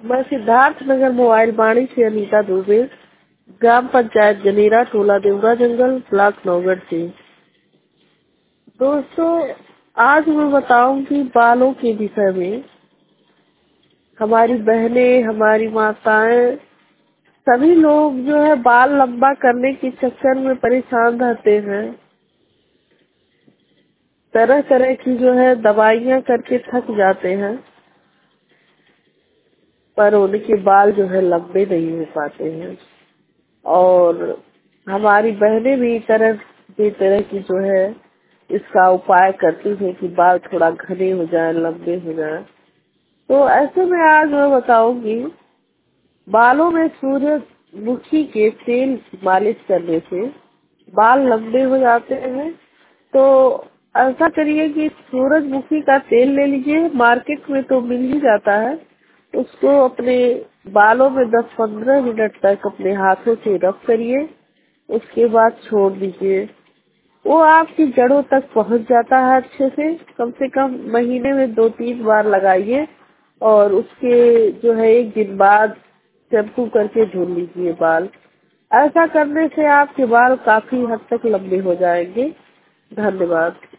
मैं सिद्धार्थ नगर मोबाइल बाणी से अनीता दुबे, ग्राम पंचायत जनेरा, टोला देवरा जंगल, ब्लॉक नौगढ़ से। दोस्तों, आज मैं बताऊंगी बालों के विषय में। हमारी बहनें, हमारी माताएं, सभी लोग जो है बाल लंबा करने के चक्कर में परेशान रहते हैं। तरह तरह की जो है दवाइयाँ करके थक जाते हैं, पर उनके बाल जो है लंबे नहीं हो पाते हैं। और हमारी बहनें भी तरह की जो है इसका उपाय करती हैं कि बाल थोड़ा घने हो जाए, लंबे हो जाए। तो ऐसे में आज मैं बताऊंगी बालों में सूरजमुखी के तेल की मालिश करने से बाल लंबे हो जाते हैं। तो ऐसा करिए कि सूरजमुखी का तेल ले लीजिए, मार्केट में तो मिल ही जाता है। उसको अपने बालों में 10-15 मिनट तक अपने हाथों से रब करिए, उसके बाद छोड़ दीजिए। वो आपकी जड़ों तक पहुंच जाता है अच्छे से कम महीने में 2-3 बार लगाइए और उसके जो है 1 दिन बाद शैम्पू करके धुल लीजिए बाल। ऐसा करने से आपके बाल काफी हद तक लंबे हो जाएंगे। धन्यवाद।